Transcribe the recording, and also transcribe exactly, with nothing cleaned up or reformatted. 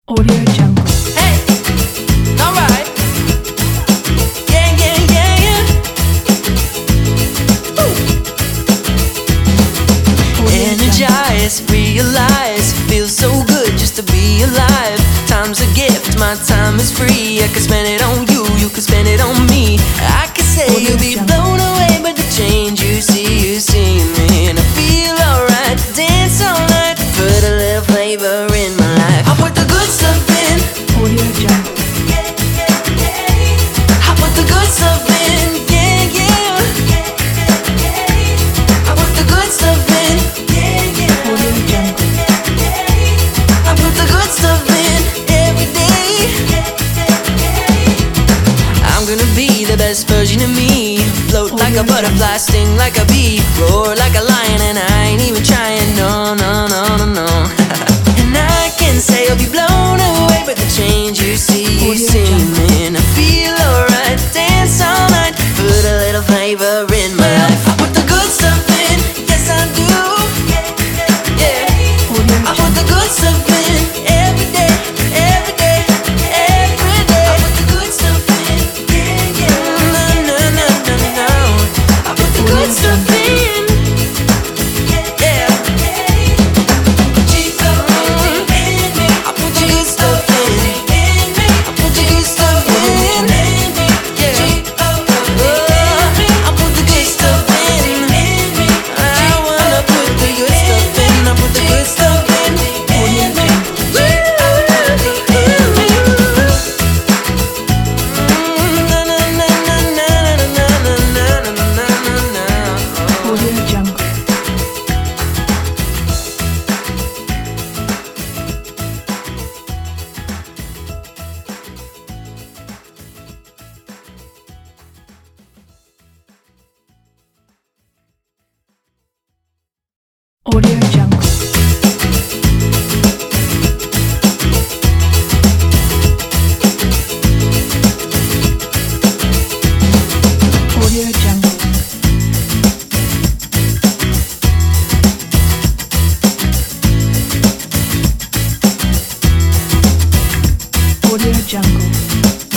Audio Jungle. Hey, alright. Yeah, yeah, yeah, yeah. Woo. Energize, realize, feels so good just to be alive. Time's a gift, my time is free. I can spend it on you, you can spend it on me. I can say Audio you'll be Jungle. blown away by the change you see, you see me. And I feel alright, dance all night, put a little flavor in my life. I put the good stuff in. Audio Jungle. I put the good stuff in, yeah, yeah. I put the good stuff in, yeah, yeah. Audio Jungle. I put the good stuff in every day. I'm gonna be the best version of me. Float like a butterfly, sting like a bee, roar like a lion, and I ain't even trying. No, no, no, no, no. And I can say you'll be blown away by the change you see, you see me. And I feel alright, dance all night, put a little flavor in my life. I put the good stuff in, yes I do. Yeah, Audio I put the good stuff in every day, every day, every day. I put the good stuff in, yeah, yeah. No, no, no, no, no. I put the good stuff in, yeah. I put the good stuff in, I put the good stuff in, yeah. I put the good stuff in. I wanna put the good stuff in. I put the good stuff in. Audio Jungle. Audio Jungle. Audio Jungle. Audio Jungle.